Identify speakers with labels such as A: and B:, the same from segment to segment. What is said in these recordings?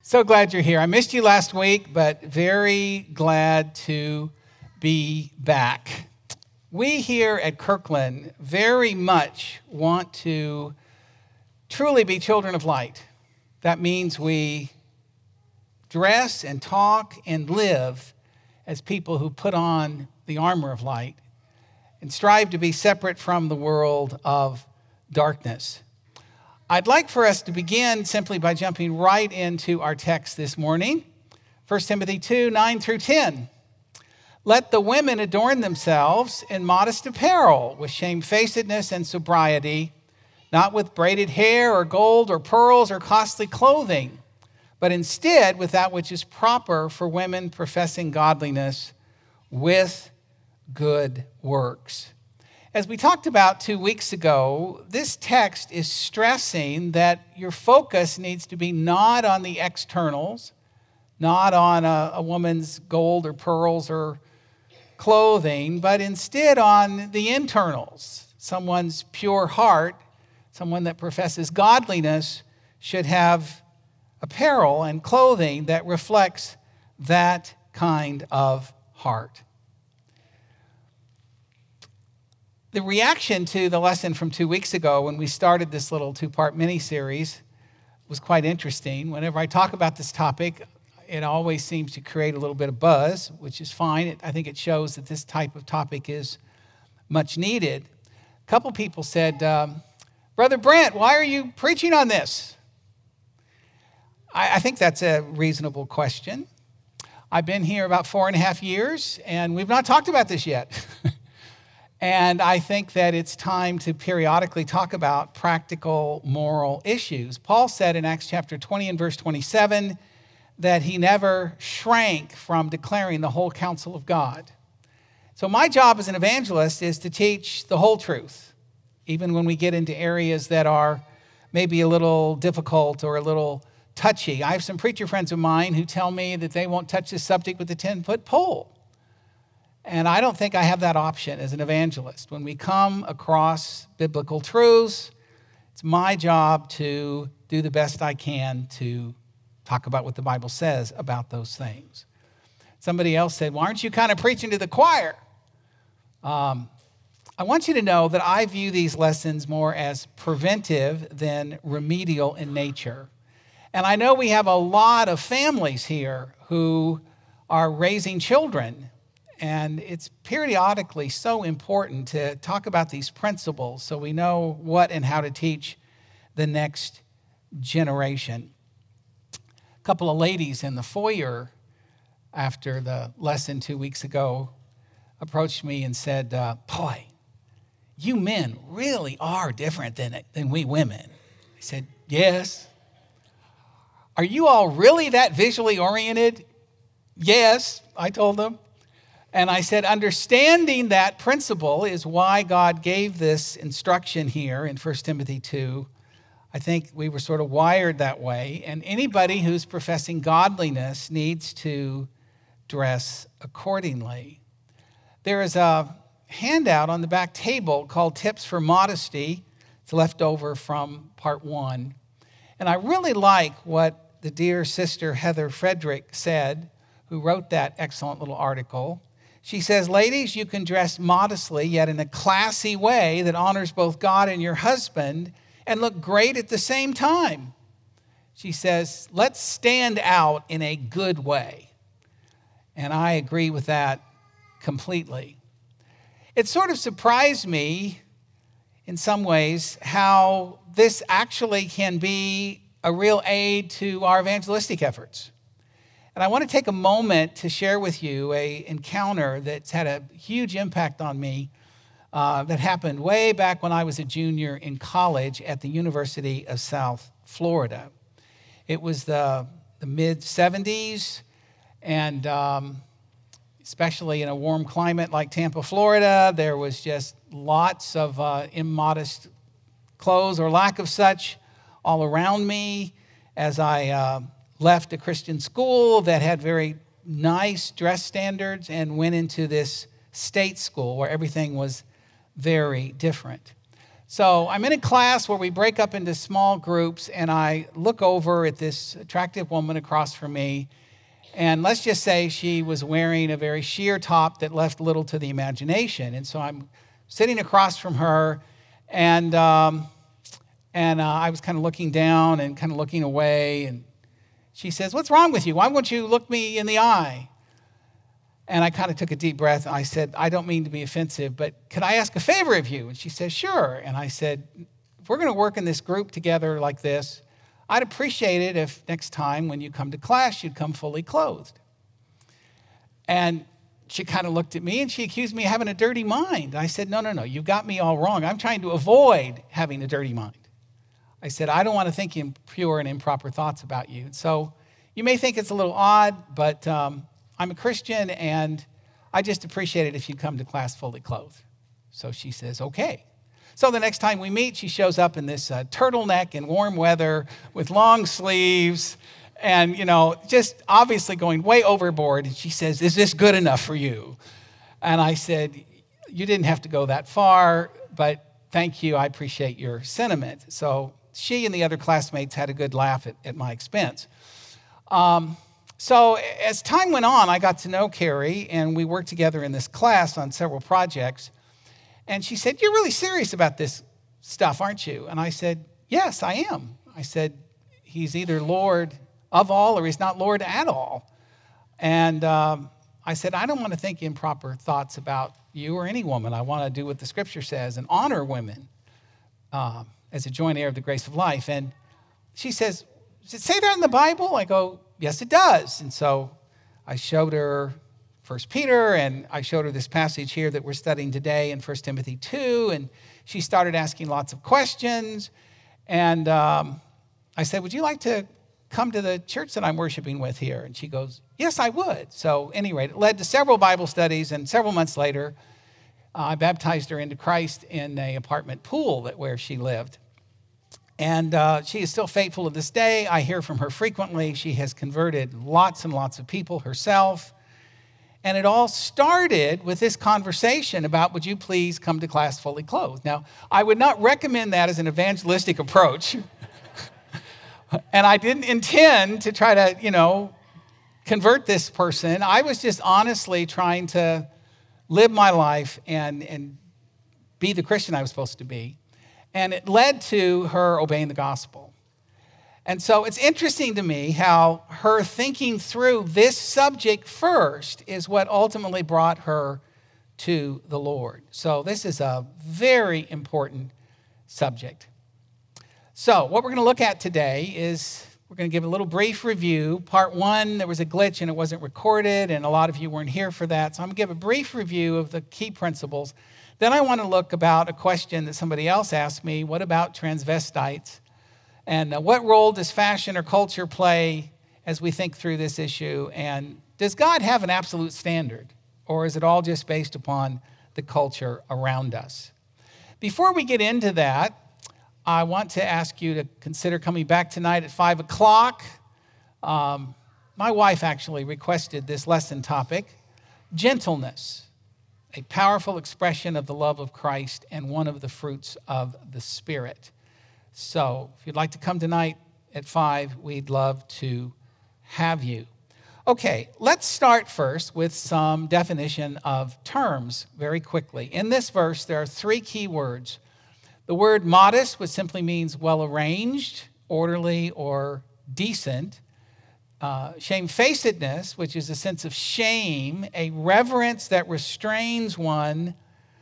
A: So glad you're here. I missed you last week, but very glad to be back. We here at Kirkland very much want to truly be children of light. That means we dress and talk and live as people who put on the armor of light and strive to be separate from the world of darkness. I'd like for us to begin simply by jumping right into our text this morning, 1 Timothy 2, 9 through 10. Let the women adorn themselves in modest apparel, with shamefacedness and sobriety, not with braided hair or gold or pearls or costly clothing, but instead with that which is proper for women professing godliness with good works. As we talked about 2 weeks ago, this text is stressing that your focus needs to be not on the externals, not on a woman's gold or pearls or clothing, but instead on the internals. Someone's pure heart, someone that professes godliness, should have apparel and clothing that reflects that kind of heart. The reaction to the lesson from 2 weeks ago when we started this little two-part mini-series was quite interesting. Whenever I talk about this topic, it always seems to create a little bit of buzz, which is fine. I think it shows that this type of topic is much needed. A couple people said, Brother Brent, why are you preaching on this? I think that's a reasonable question. I've been here about 4.5 years, and we've not talked about this yet. And I think that it's time to periodically talk about practical moral issues. Paul said in Acts chapter 20 and verse 27 that he never shrank from declaring the whole counsel of God. So my job as an evangelist is to teach the whole truth, even when we get into areas that are maybe a little difficult or a little touchy. I have some preacher friends of mine who tell me that they won't touch this subject with a 10-foot pole. And I don't think I have that option as an evangelist. When we come across biblical truths, it's my job to do the best I can to talk about what the Bible says about those things. Somebody else said, well, aren't you kind of preaching to the choir? I want you to know that I view these lessons more as preventive than remedial in nature. And I know we have a lot of families here who are raising children. And it's periodically so important to talk about these principles so we know what and how to teach the next generation. A couple of ladies in the foyer after the lesson 2 weeks ago approached me and said, boy, you men really are different than we women. I said, yes. Are you all really that visually oriented? Yes, I told them. And I said, understanding that principle is why God gave this instruction here in 1 Timothy 2. I think we were sort of wired that way. And anybody who's professing godliness needs to dress accordingly. There is a handout on the back table called Tips for Modesty. It's left over from part 1. And I really like what the dear sister Heather Frederick said, who wrote that excellent little article. She says, ladies, you can dress modestly, yet in a classy way that honors both God and your husband and look great at the same time. She says, let's stand out in a good way. And I agree with that completely. It sort of surprised me in some ways how this actually can be a real aid to our evangelistic efforts. And I want to take a moment to share with you an encounter that's had a huge impact on me that happened way back when I was a junior in college at the University of South Florida. It was the mid-'70s, and especially in a warm climate like Tampa, Florida, there was just lots of immodest clothes or lack of such all around me as I left a Christian school that had very nice dress standards and went into this state school where everything was very different. So I'm in a class where we break up into small groups, and I look over at this attractive woman across from me, and let's just say she was wearing a very sheer top that left little to the imagination. And so I'm sitting across from her, and I was kind of looking down and kind of looking away, and she says, "What's wrong with you? Why won't you look me in the eye?" And I kind of took a deep breath, and I said, "I don't mean to be offensive, but could I ask a favor of you?" And she says, "Sure." And I said, "If we're going to work in this group together like this, I'd appreciate it if next time when you come to class, you'd come fully clothed." And she kind of looked at me, and she accused me of having a dirty mind. I said, No, you've got me all wrong. I'm trying to avoid having a dirty mind. I said, I don't want to think impure and improper thoughts about you. So you may think it's a little odd, but I'm a Christian, and I just appreciate it if you come to class fully clothed. So she says, okay. So the next time we meet, she shows up in this turtleneck in warm weather with long sleeves and, just obviously going way overboard. And she says, "Is this good enough for you?" And I said, "You didn't have to go that far, but thank you. I appreciate your sentiment." So she and the other classmates had a good laugh at my expense. So as time went on, I got to know Carrie, and we worked together in this class on several projects. And she said, "You're really serious about this stuff, aren't you?" And I said, "Yes, I am." I said, "He's either Lord of all or he's not Lord at all." And I said, "I don't want to think improper thoughts about you or any woman. I want to do what the Scripture says and honor women as a joint heir of the grace of life." And she says, "Does it say that in the Bible?" I go, "Yes, it does." And so I showed her 1 Peter, and I showed her this passage here that we're studying today in 1 Timothy 2, and she started asking lots of questions. And I said, "Would you like to come to the church that I'm worshiping with here?" And she goes, "Yes, I would." So anyway, it led to several Bible studies, and several months later, I baptized her into Christ in an apartment pool where she lived. And she is still faithful to this day. I hear from her frequently. She has converted lots and lots of people herself. And it all started with this conversation about, would you please come to class fully clothed? Now, I would not recommend that as an evangelistic approach. And I didn't intend to try to, convert this person. I was just honestly trying to live my life and be the Christian I was supposed to be. And it led to her obeying the gospel. And so it's interesting to me how her thinking through this subject first is what ultimately brought her to the Lord. So this is a very important subject. So what we're going to look at today is we're going to give a little brief review. Part 1, there was a glitch and it wasn't recorded, and a lot of you weren't here for that. So I'm going to give a brief review of the key principles. Then I want to look about a question that somebody else asked me. What about transvestites? And what role does fashion or culture play as we think through this issue? And does God have an absolute standard? Or is it all just based upon the culture around us? Before we get into that, I want to ask you to consider coming back tonight at 5 o'clock. My wife actually requested this lesson topic, gentleness, a powerful expression of the love of Christ and one of the fruits of the Spirit. So if you'd like to come tonight at 5, we'd love to have you. Okay, let's start first with some definition of terms very quickly. In this verse, there are 3 key words. The word modest, which simply means well-arranged, orderly, or decent. Shamefacedness, which is a sense of shame, a reverence that restrains one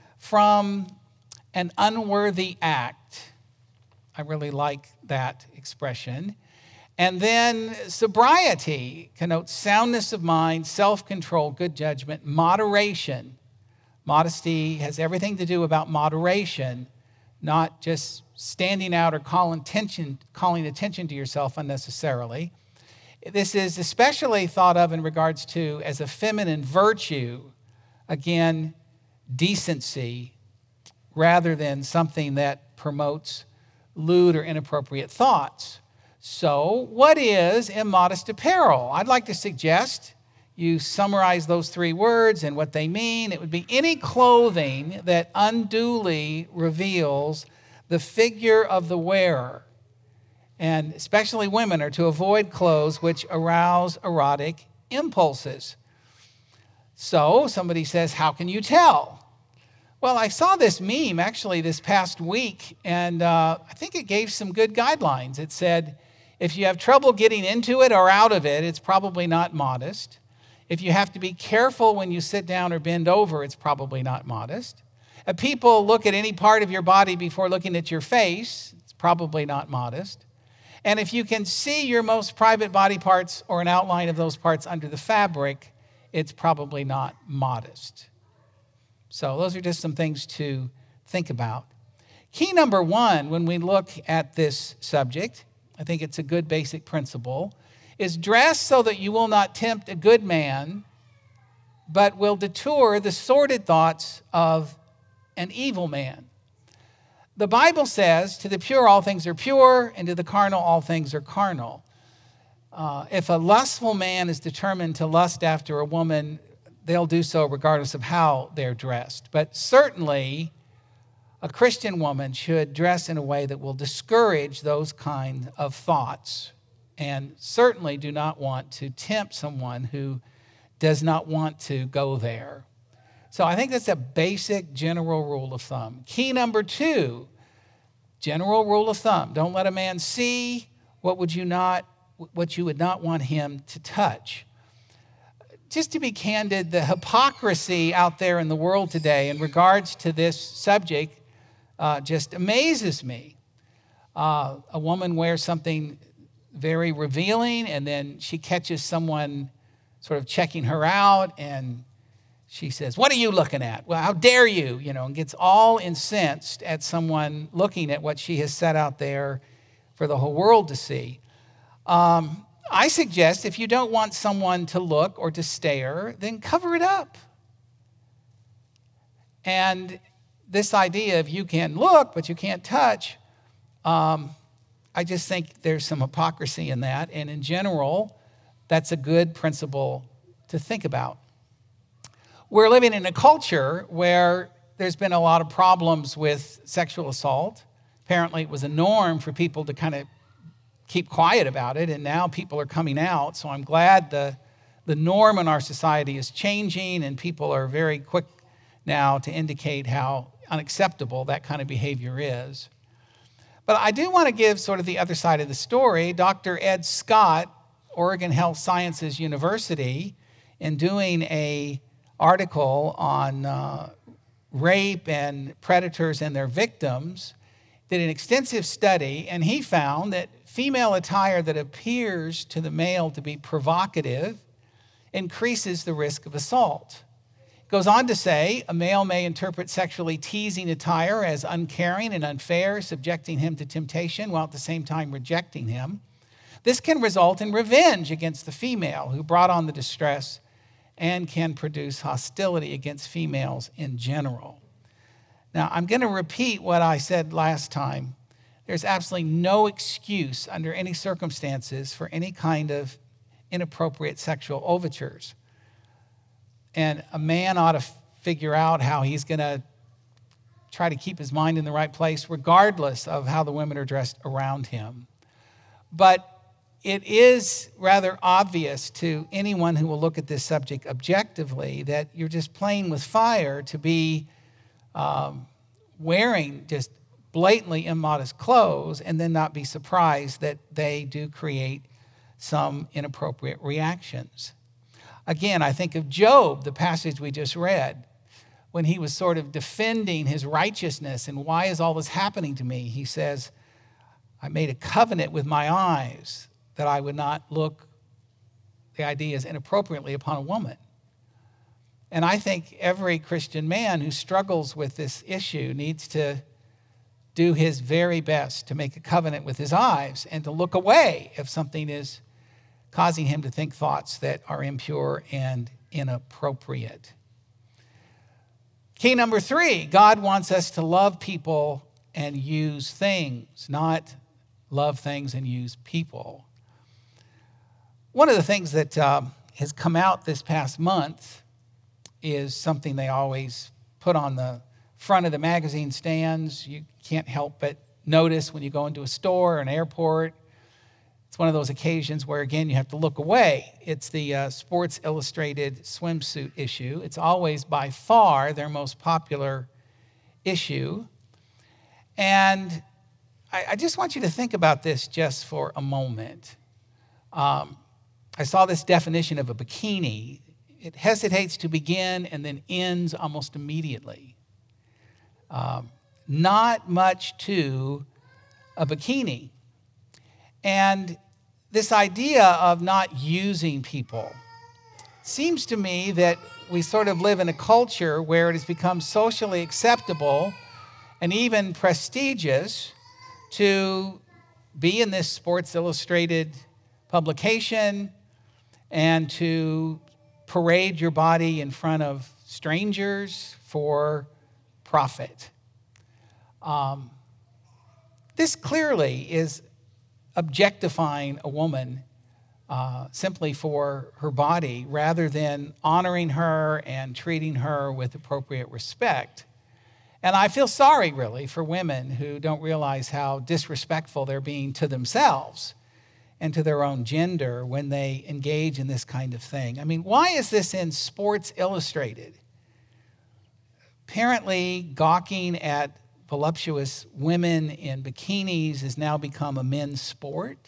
A: from an unworthy act. I really like that expression. And then sobriety connotes soundness of mind, self-control, good judgment, moderation. Modesty has everything to do about moderation, not just standing out or calling attention to yourself unnecessarily. This is especially thought of in regards to as a feminine virtue. Again, decency, rather than something that promotes lewd or inappropriate thoughts. So, what is immodest apparel? I'd like to suggest you summarize those 3 words and what they mean. It would be any clothing that unduly reveals the figure of the wearer. And especially women are to avoid clothes which arouse erotic impulses. So somebody says, how can you tell? Well, I saw this meme actually this past week, and I think it gave some good guidelines. It said, if you have trouble getting into it or out of it, it's probably not modest. If you have to be careful when you sit down or bend over, it's probably not modest. If people look at any part of your body before looking at your face, it's probably not modest. And if you can see your most private body parts or an outline of those parts under the fabric, it's probably not modest. So those are just some things to think about. Key number one, when we look at this subject, I think it's a good basic principle, is dress so that you will not tempt a good man, but will detour the sordid thoughts of an evil man. The Bible says, to the pure all things are pure, and to the carnal all things are carnal. If a lustful man is determined to lust after a woman, they'll do so regardless of how they're dressed. But certainly, a Christian woman should dress in a way that will discourage those kind of thoughts, and certainly do not want to tempt someone who does not want to go there. So I think that's a basic general rule of thumb. Key number two, general rule of thumb. Don't let a man see what you would not want him to touch. Just to be candid, the hypocrisy out there in the world today in regards to this subject just amazes me. A woman wears something very revealing, and then she catches someone sort of checking her out, and she says, "What are you looking at? Well, how dare you?" And gets all incensed at someone looking at what she has set out there for the whole world to see. I suggest if you don't want someone to look or to stare, then cover it up. And this idea of you can look, but you can't touch, I just think there's some hypocrisy in that. And in general, that's a good principle to think about. We're living in a culture where there's been a lot of problems with sexual assault. Apparently, it was a norm for people to kind of keep quiet about it, and now people are coming out. So I'm glad the norm in our society is changing, and people are very quick now to indicate how unacceptable that kind of behavior is. But I do want to give sort of the other side of the story. Dr. Ed Scott, Oregon Health Sciences University, in doing an article on rape and predators and their victims, did an extensive study, and he found that female attire that appears to the male to be provocative increases the risk of assault. It goes on to say, a male may interpret sexually teasing attire as uncaring and unfair, subjecting him to temptation while at the same time rejecting him. This can result in revenge against the female who brought on the distress and can produce hostility against females in general. Now, I'm going to repeat what I said last time. There's absolutely no excuse under any circumstances for any kind of inappropriate sexual overtures. And a man ought to figure out how he's going to try to keep his mind in the right place, regardless of how the women are dressed around him. But it is rather obvious to anyone who will look at this subject objectively that you're just playing with fire to be wearing just blatantly immodest clothes and then not be surprised that they do create some inappropriate reactions. Again, I think of Job, the passage we just read, when he was sort of defending his righteousness and why is all this happening to me? He says, I made a covenant with my eyes that I would not look, the idea is, inappropriately upon a woman. And I think every Christian man who struggles with this issue needs to do his very best to make a covenant with his eyes and to look away if something is causing him to think thoughts that are impure and inappropriate. Key number 3, God wants us to love people and use things, not love things and use people. One of the things that has come out this past month is something they always put on the front of the magazine stands. You can't help but notice when you go into a store or an airport. It's one of those occasions where, again, you have to look away. It's the Sports Illustrated swimsuit issue. It's always by far their most popular issue. And I just want you to think about this just for a moment. I saw this definition of a bikini. It hesitates to begin and then ends almost immediately. Not much to a bikini. And this idea of not using people seems to me that we sort of live in a culture where it has become socially acceptable and even prestigious to be in this Sports Illustrated publication and to parade your body in front of strangers for profit. This clearly is objectifying a woman simply for her body rather than honoring her and treating her with appropriate respect. And I feel sorry, really, for women who don't realize how disrespectful they're being to themselves and to their own gender when they engage in this kind of thing. I mean, why is this in Sports Illustrated? Apparently, gawking at voluptuous women in bikinis has now become a men's sport.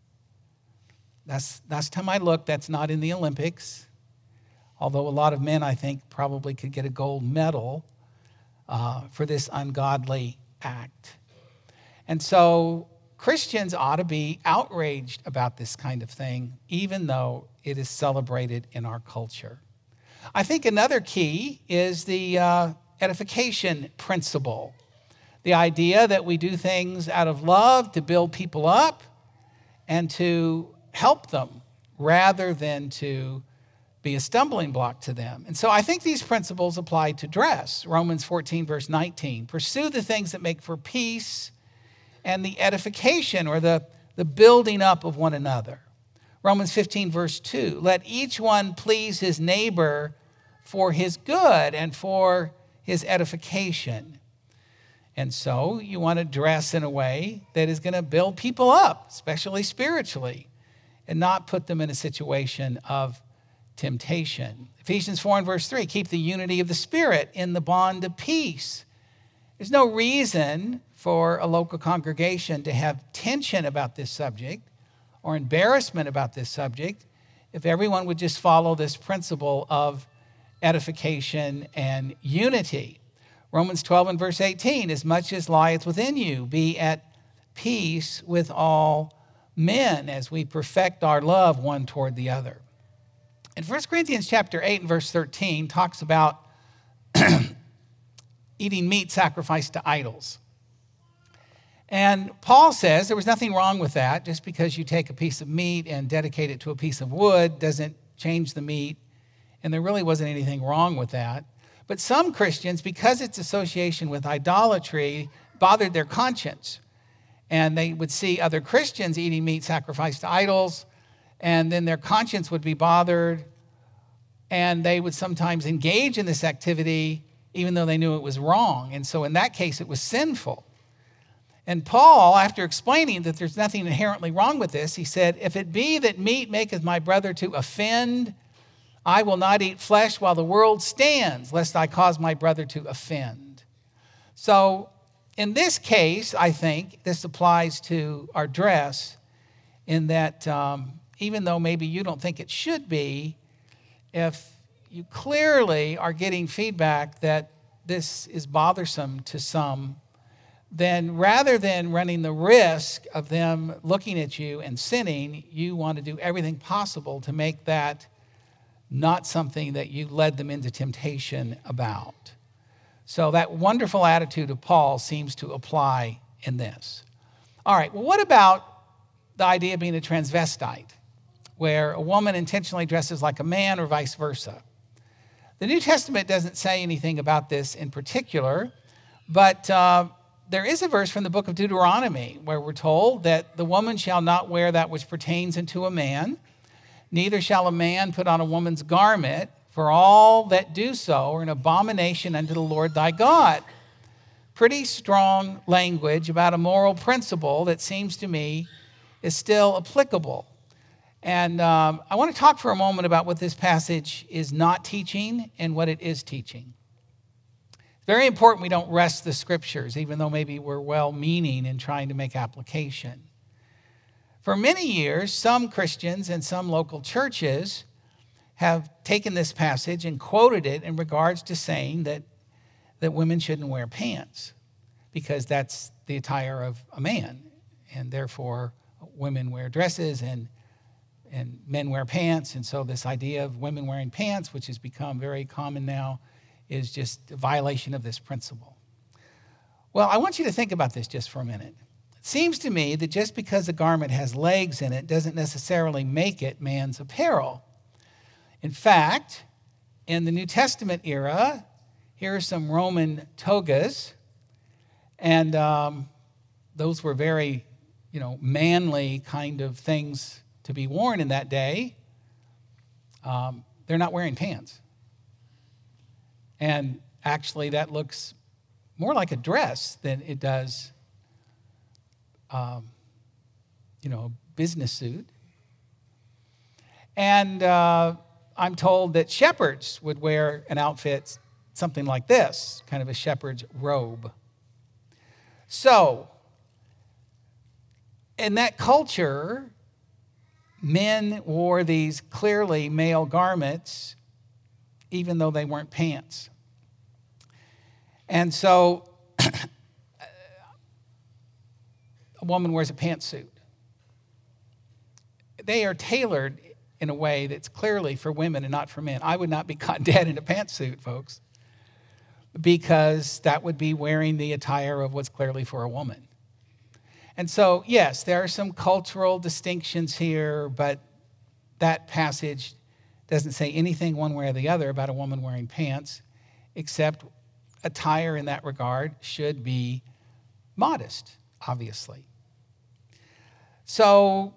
A: Last time I looked, that's not in the Olympics, although a lot of men, I think, probably could get a gold medal for this ungodly act. And so Christians ought to be outraged about this kind of thing, even though it is celebrated in our culture. I think another key is the edification principle. The idea that we do things out of love to build people up and to help them rather than to be a stumbling block to them. And so I think these principles apply to dress. Romans 14, verse 19. Pursue the things that make for peace and the edification or the building up of one another. Romans 15, verse 2. Let each one please his neighbor for his good and for his edification. And so you want to dress in a way that is going to build people up, especially spiritually, and not put them in a situation of temptation. Ephesians 4 and verse 3, keep the unity of the Spirit in the bond of peace. There's no reason for a local congregation to have tension about this subject or embarrassment about this subject if everyone would just follow this principle of edification and unity. Romans 12 and verse 18, as much as lieth within you, be at peace with all men as we perfect our love one toward the other. And 1 Corinthians chapter 8 and verse 13 talks about eating meat sacrificed to idols. And Paul says there was nothing wrong with that. Just because you take a piece of meat and dedicate it to a piece of wood doesn't change the meat. And there really wasn't anything wrong with that. But some Christians, because its association with idolatry, bothered their conscience. And they would see other Christians eating meat sacrificed to idols, and then their conscience would be bothered, and they would sometimes engage in this activity even though they knew it was wrong. And so in that case, it was sinful. And Paul, after explaining that there's nothing inherently wrong with this, he said, if it be that meat maketh my brother to offend, I will not eat flesh while the world stands, lest I cause my brother to offend. So in this case, I think this applies to our dress in that even though maybe you don't think it should be, if you clearly are getting feedback that this is bothersome to some, then rather than running the risk of them looking at you and sinning, you want to do everything possible to make that not something that you led them into temptation about. So that wonderful attitude of Paul seems to apply in this. All right, well, what about the idea of being a transvestite, where a woman intentionally dresses like a man or vice versa? The New Testament doesn't say anything about this in particular, but there is a verse from the book of Deuteronomy where we're told that the woman shall not wear that which pertains unto a man, neither shall a man put on a woman's garment, for all that do so are an abomination unto the Lord thy God. pretty strong language about a moral principle that seems to me is still applicable. And I want to talk for a moment about what this passage is not teaching and what it is teaching. It's very important we don't wrest the scriptures, even though maybe we're well-meaning in trying to make application. For many years, some Christians and some local churches have taken this passage and quoted it in regards to saying that women shouldn't wear pants because that's the attire of a man, and therefore women wear dresses and men wear pants. And so this idea of women wearing pants, which has become very common now, is just a violation of this principle. Well, I want you to think about this just for a minute. It seems to me that just because a garment has legs in it doesn't necessarily make it man's apparel. In fact, in the New Testament era, here are some Roman togas, and those were very, manly kind of things to be worn in that day. They're not wearing pants. And actually, that looks more like a dress than it does, a business suit. And I'm told that shepherds would wear an outfit something like this, kind of a shepherd's robe. So, in that culture, men wore these clearly male garments, even though they weren't pants. And so, a woman wears a pantsuit. They are tailored in a way that's clearly for women and not for men. I would not be caught dead in a pantsuit, folks, because that would be wearing the attire of what's clearly for a woman. And so, yes, there are some cultural distinctions here, but that passage doesn't say anything one way or the other about a woman wearing pants, except attire in that regard should be modest, obviously. So,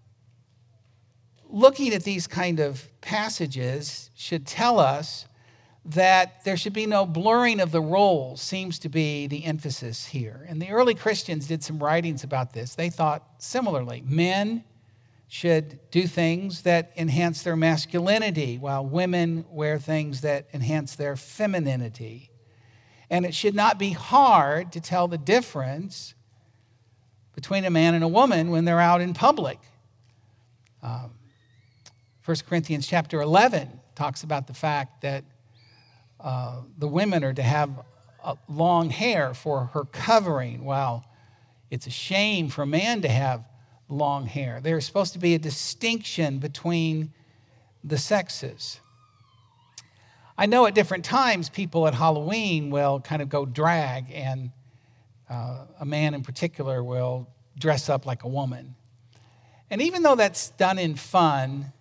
A: looking at these kind of passages should tell us that there should be no blurring of the roles, seems to be the emphasis here. And the early Christians did some writings about this. They thought similarly. Men should do things that enhance their masculinity, while women wear things that enhance their femininity. And it should not be hard to tell the difference between a man and a woman when they're out in public. 1 Corinthians chapter 11 talks about the fact that the women are to have long hair for her covering, while it's a shame for a man to have long hair. There's supposed to be a distinction between the sexes. I know at different times people at Halloween will kind of go drag, and a man in particular will dress up like a woman. And even though that's done in fun,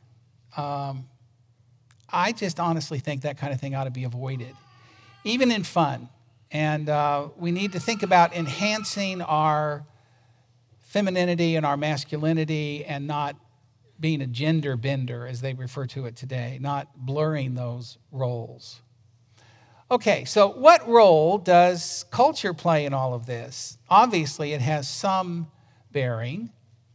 A: I just honestly think that kind of thing ought to be avoided, even in fun. And we need to think about enhancing our femininity and our masculinity and not being a gender bender, as they refer to it today, not blurring those roles. Okay, so what role does culture play in all of this? Obviously, it has some bearing.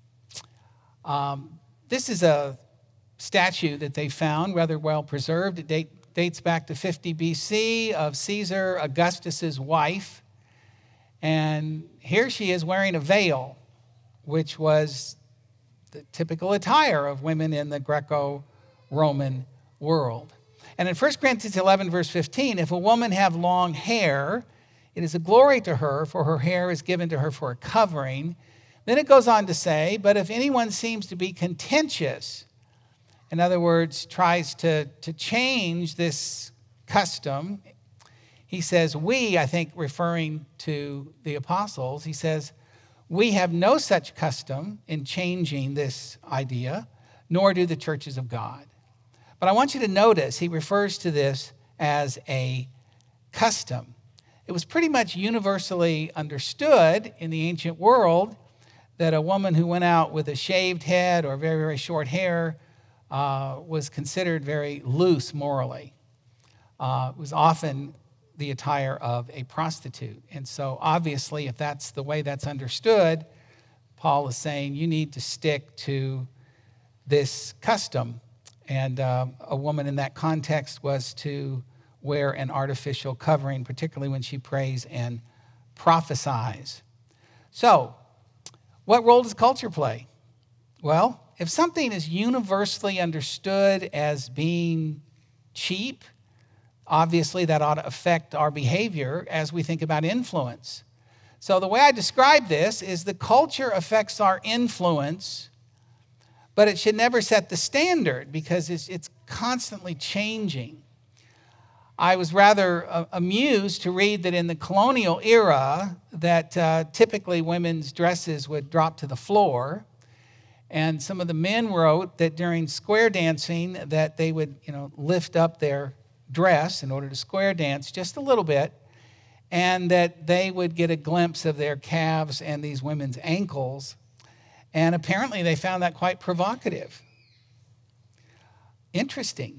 A: This is a statue that they found, rather well preserved. It dates back to 50 BC of Caesar Augustus's wife. And here she is wearing a veil, which was the typical attire of women in the Greco-Roman world. And in 1 Corinthians 11, verse 15, if a woman have long hair, it is a glory to her, for her hair is given to her for a covering. Then it goes on to say, but if anyone seems to be contentious, in other words, tries to change this custom, he says, we, I think referring to the apostles, he says, we have no such custom in changing this idea, nor do the churches of God. But I want you to notice he refers to this as a custom. It was pretty much universally understood in the ancient world that a woman who went out with a shaved head or very, very short hair was considered very loose morally. It was often the attire of a prostitute. And so obviously, if that's the way that's understood, Paul is saying you need to stick to this custom. And a woman in that context was to wear an artificial covering, particularly when she prays and prophesies. So, what role does culture play? Well, if something is universally understood as being cheap, obviously that ought to affect our behavior as we think about influence. So the way I describe this is the culture affects our influence, but it should never set the standard because it's constantly changing. I was rather amused to read that in the colonial era that typically women's dresses would drop to the floor. And some of the men wrote that during square dancing that they would, lift up their dress in order to square dance just a little bit, and that they would get a glimpse of their calves and these women's ankles. And apparently they found that quite provocative. Interesting.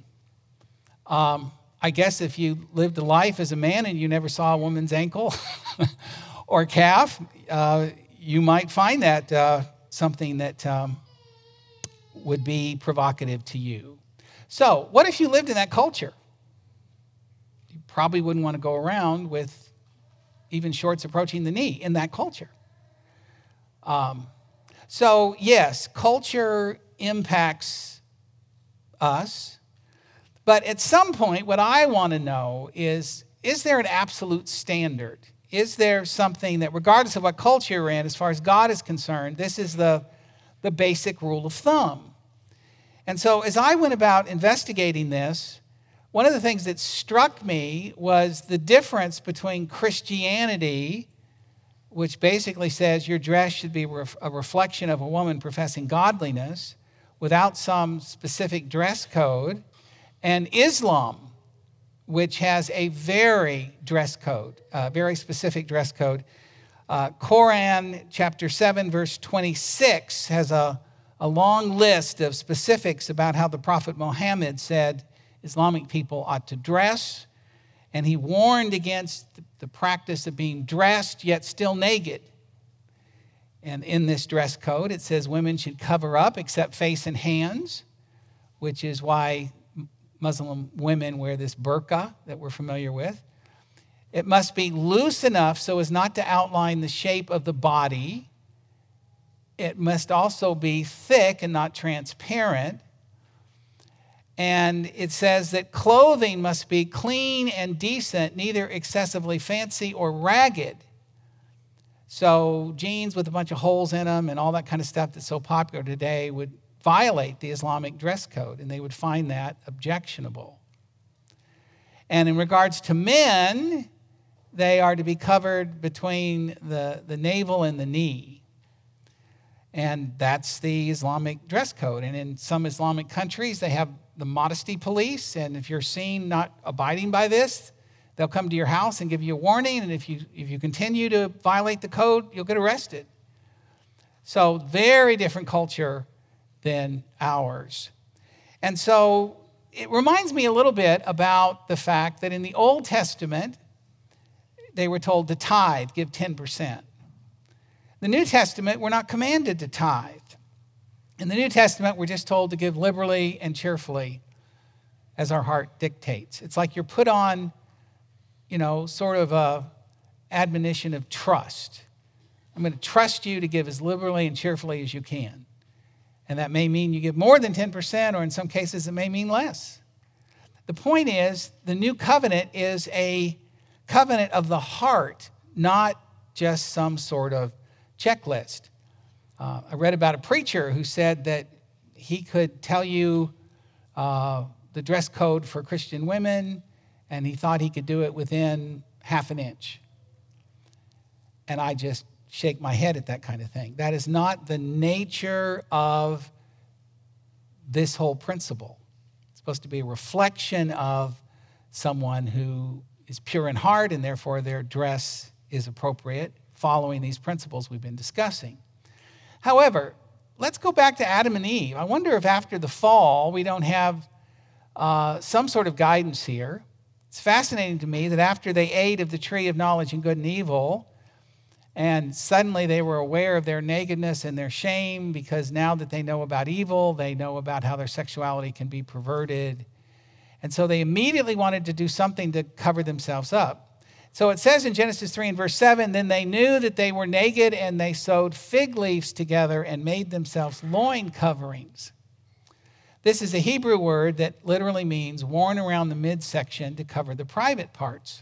A: I guess if you lived a life as a man and you never saw a woman's ankle or calf, you might find that something that would be provocative to you. So, what if you lived in that culture? You probably wouldn't want to go around with even shorts approaching the knee in that culture. So, yes, culture impacts us. But at some point, what I want to know is there an absolute standard? Is there something that, regardless of what culture you're in, as far as God is concerned, this is the basic rule of thumb? And so as I went about investigating this, one of the things that struck me was the difference between Christianity, which basically says your dress should be a reflection of a woman professing godliness without some specific dress code, and Islam, which has a very specific dress code. Quran chapter 7, verse 26 has a long list of specifics about how the Prophet Muhammad said Islamic people ought to dress, and he warned against the practice of being dressed yet still naked. And in this dress code, it says women should cover up except face and hands, which is why Muslim women wear this burqa that we're familiar with. It must be loose enough so as not to outline the shape of the body. It must also be thick and not transparent. And it says that clothing must be clean and decent, neither excessively fancy or ragged. So jeans with a bunch of holes in them and all that kind of stuff that's so popular today would violate the Islamic dress code, and they would find that objectionable. And in regards to men, they are to be covered between the navel and the knee. And that's the Islamic dress code. And in some Islamic countries, they have the modesty police, and if you're seen not abiding by this, they'll come to your house and give you a warning, and if you continue to violate the code, you'll get arrested. So very different culture than ours. And so it reminds me a little bit about the fact that in the Old Testament, they were told to tithe, give 10%. The New Testament, we're not commanded to tithe. In the New Testament, we're just told to give liberally and cheerfully as our heart dictates. It's like you're put on, sort of a admonition of trust. I'm going to trust you to give as liberally and cheerfully as you can. And that may mean you give more than 10%, or in some cases it may mean less. The point is, the new covenant is a covenant of the heart, not just some sort of checklist. I read about a preacher who said that he could tell you the dress code for Christian women, and he thought he could do it within half an inch. And I just shake my head at that kind of thing. That is not the nature of this whole principle. It's supposed to be a reflection of someone who is pure in heart, and therefore their dress is appropriate, following these principles we've been discussing. However, let's go back to Adam and Eve. I wonder if after the fall we don't have some sort of guidance here. It's fascinating to me that after they ate of the tree of knowledge and good and evil, and suddenly they were aware of their nakedness and their shame, because now that they know about evil, they know about how their sexuality can be perverted. And so they immediately wanted to do something to cover themselves up. So it says in Genesis 3 and verse 7, then they knew that they were naked, and they sewed fig leaves together and made themselves loin coverings. This is a Hebrew word that literally means worn around the midsection to cover the private parts.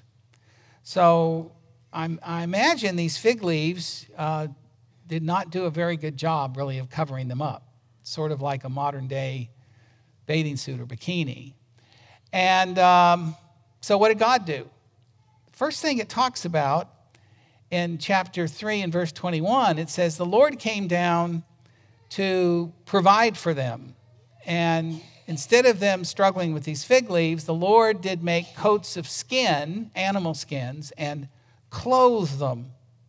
A: So I imagine these fig leaves did not do a very good job, really, of covering them up. Sort of like a modern-day bathing suit or bikini. And so what did God do? First thing it talks about in chapter 3 and verse 21, it says, the Lord came down to provide for them. And instead of them struggling with these fig leaves, the Lord did make coats of skin, animal skins, and clothe them.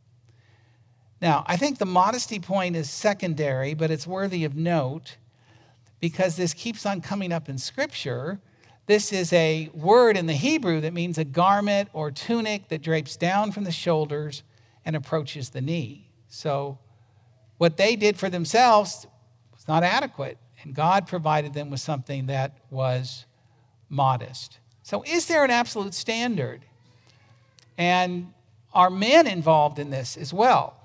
A: Now, I think the modesty point is secondary, but it's worthy of note because this keeps on coming up in Scripture. This is a word in the Hebrew that means a garment or tunic that drapes down from the shoulders and approaches the knee. So what they did for themselves was not adequate, and God provided them with something that was modest. So is there an absolute standard? And are men involved in this as well?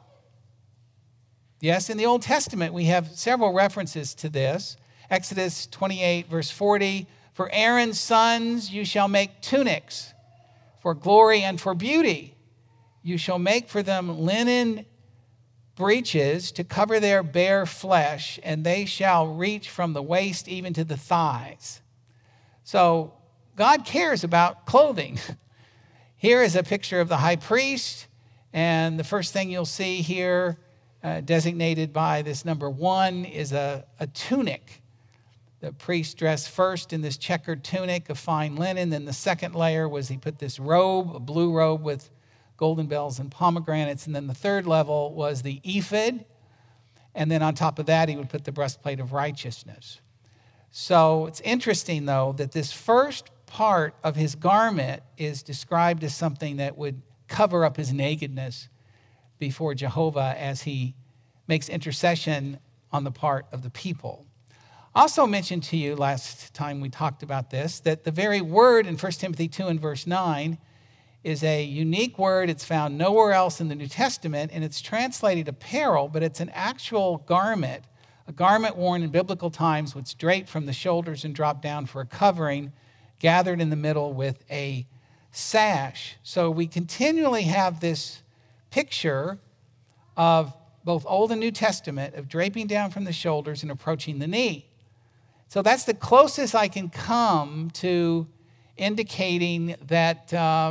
A: Yes, in the Old Testament, we have several references to this. Exodus 28, verse 40, for Aaron's sons you shall make tunics, for glory and for beauty. You shall make for them linen breeches to cover their bare flesh, and they shall reach from the waist even to the thighs. So God cares about clothing. Here is a picture of the high priest, and the first thing you'll see here, designated by this number 1, is a tunic. The priest dressed first in this checkered tunic of fine linen. Then the second layer was he put this robe, a blue robe with golden bells and pomegranates. And then the third level was the ephod. And then on top of that, he would put the breastplate of righteousness. So it's interesting, though, that this first part of his garment is described as something that would cover up his nakedness before Jehovah as he makes intercession on the part of the people. I also mentioned to you last time we talked about this, that the very word in 1 Timothy 2 and verse 9 is a unique word. It's found nowhere else in the New Testament, and it's translated apparel, but it's an actual garment, a garment worn in biblical times, which draped from the shoulders and dropped down for a covering, gathered in the middle with a sash. So we continually have this picture of both Old and New Testament of draping down from the shoulders and approaching the knee. So that's the closest I can come to indicating that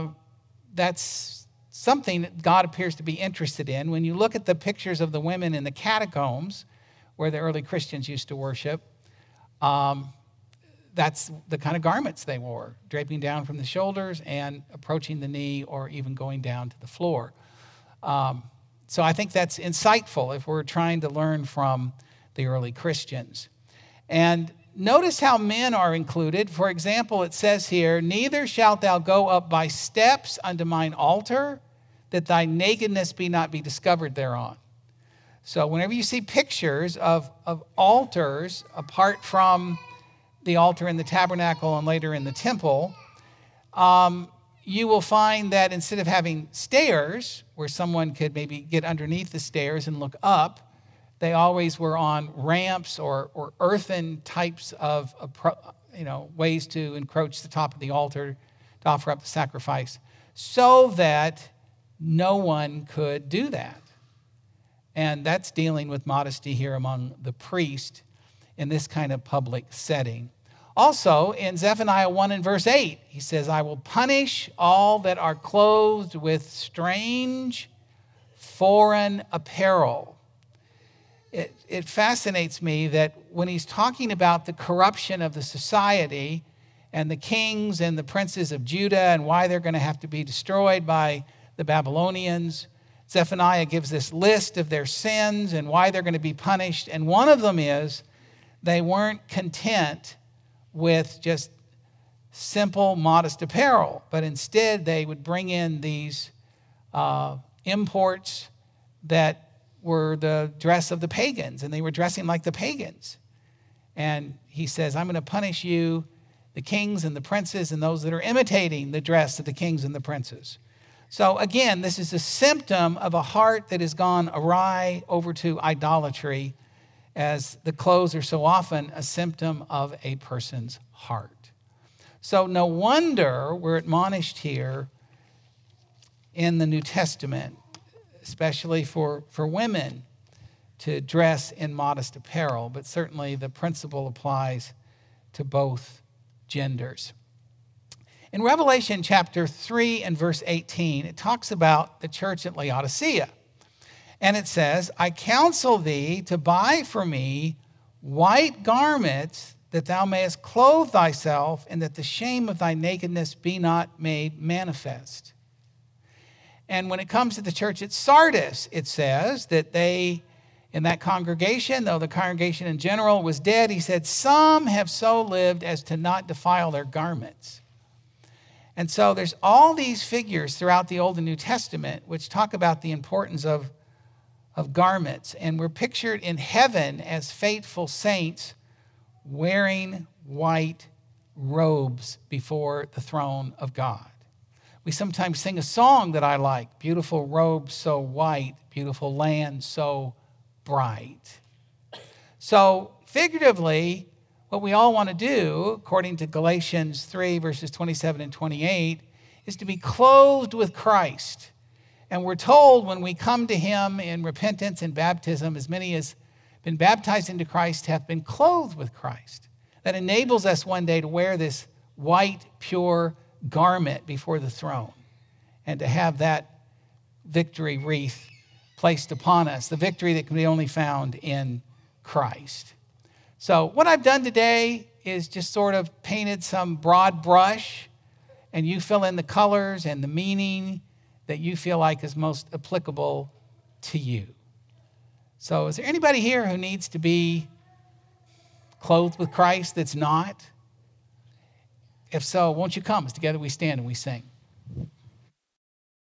A: that's something that God appears to be interested in. When you look at the pictures of the women in the catacombs where the early Christians used to worship, that's the kind of garments they wore, draping down from the shoulders and approaching the knee or even going down to the floor. So I think that's insightful if we're trying to learn from the early Christians. And notice how men are included. For example, it says here, neither shalt thou go up by steps unto mine altar, that thy nakedness be not be discovered thereon. So whenever you see pictures of altars, apart from the altar in the tabernacle and later in the temple, you will find that instead of having stairs where someone could maybe get underneath the stairs and look up, they always were on ramps or earthen types of ways to encroach the top of the altar to offer up the sacrifice, so that no one could do that. And that's dealing with modesty here among the priest in this kind of public setting. Also, in Zephaniah 1 and verse 8, he says, I will punish all that are clothed with strange foreign apparel. It fascinates me that when he's talking about the corruption of the society and the kings and the princes of Judah and why they're going to have to be destroyed by the Babylonians, Zephaniah gives this list of their sins and why they're going to be punished. And one of them is they weren't content with just simple, modest apparel, but instead they would bring in these imports that were the dress of the pagans, and they were dressing like the pagans. And he says, I'm going to punish you, the kings and the princes, and those that are imitating the dress of the kings and the princes. So again, this is a symptom of a heart that has gone awry over to idolatry, as the clothes are so often a symptom of a person's heart. So no wonder we're admonished here in the New Testament, especially for women, to dress in modest apparel, but certainly the principle applies to both genders. In Revelation chapter 3 and verse 18, it talks about the church at Laodicea. And it says, I counsel thee to buy for me white garments, that thou mayest clothe thyself, and that the shame of thy nakedness be not made manifest. And when it comes to the church at Sardis, it says that they, in that congregation, though the congregation in general was dead, he said, some have so lived as to not defile their garments. And so there's all these figures throughout the Old and New Testament which talk about the importance of garments. And we're pictured in heaven as faithful saints wearing white robes before the throne of God. We sometimes sing a song that I like, beautiful robes so white, beautiful land so bright. So figuratively, what we all want to do, according to Galatians 3, verses 27 and 28, is to be clothed with Christ. And we're told when we come to him in repentance and baptism, as many as been baptized into Christ have been clothed with Christ. That enables us one day to wear this white, pure garment before the throne and to have that victory wreath placed upon us, the victory that can be only found in Christ. So what I've done today is just sort of painted some broad brush, and you fill in the colors and the meaning that you feel like is most applicable to you. So is there anybody here who needs to be clothed with Christ that's not? If so, won't you come as together we stand and we sing?